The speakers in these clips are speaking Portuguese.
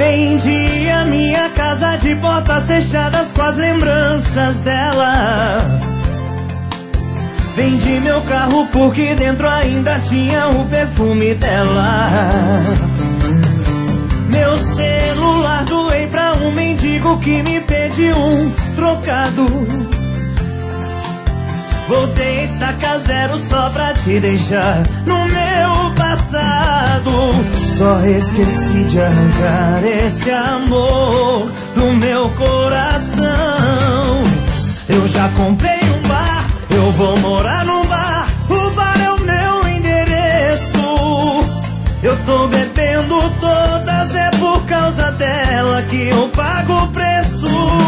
Vendi a minha casa de portas fechadas com as lembranças dela. Vendi meu carro porque dentro ainda tinha o perfume dela. Meu celular doei pra um mendigo que me pediu um trocado. Voltei a estacar zero só pra te deixar no meu passado. Só esqueci de arrancar esse amor do meu coração. Eu já comprei um bar, eu vou morar no bar. O bar é o meu endereço. Eu tô bebendo todas, é por causa dela que eu pago o preço.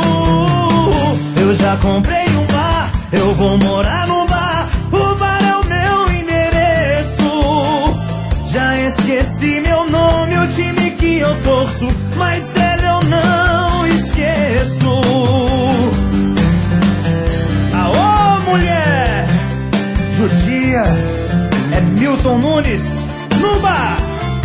Eu já comprei um bar, eu vou morar no bar. O bar é o meu endereço. Já esqueci meu nome, o time que eu torço, mas dela eu não esqueço. Aô, mulher! Judia, é Milton Nunes no bar.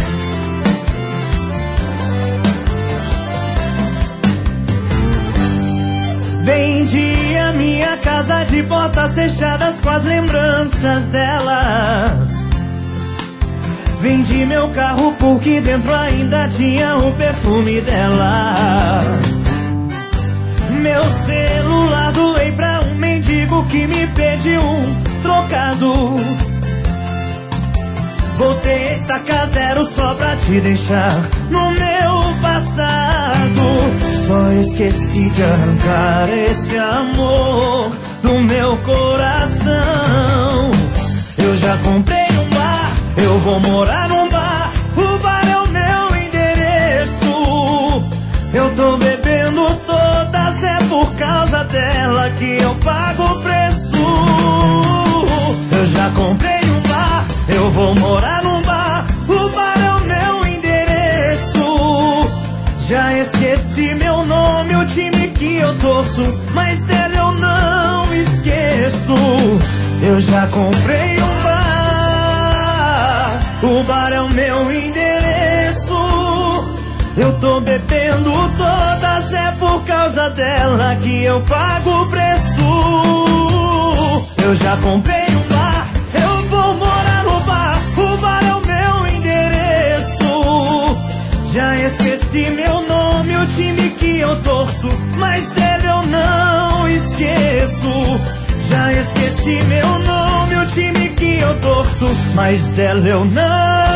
Vendi a minha casa de portas fechadas com as lembranças dela. Vendi meu carro porque dentro ainda tinha o perfume dela. Meu celular doei pra um mendigo que me pediu um trocado. Voltei a estacar zero só pra te deixar no meu passado. Só esqueci de arrancar esse amor do meu coração. Eu já comprei um bar, eu vou morar num bar. O bar é o meu endereço. Eu tô bebendo todas, é por causa dela que eu pago o preço. Eu já comprei um bar, eu vou morar num bar. O bar é o meu endereço. Já esqueci meu nome, o time que eu torço, mas dela eu não esqueço. Eu já comprei um bar. O bar é o meu endereço. Eu tô bebendo todas, é por causa dela que eu pago o preço. Eu já comprei um bar, eu vou morar no bar. O bar é o meu endereço. Já esqueci meu nome, o time que eu torço, mas dela eu não esqueço. Já esqueci meu nome, o time que eu torço, mas dela eu não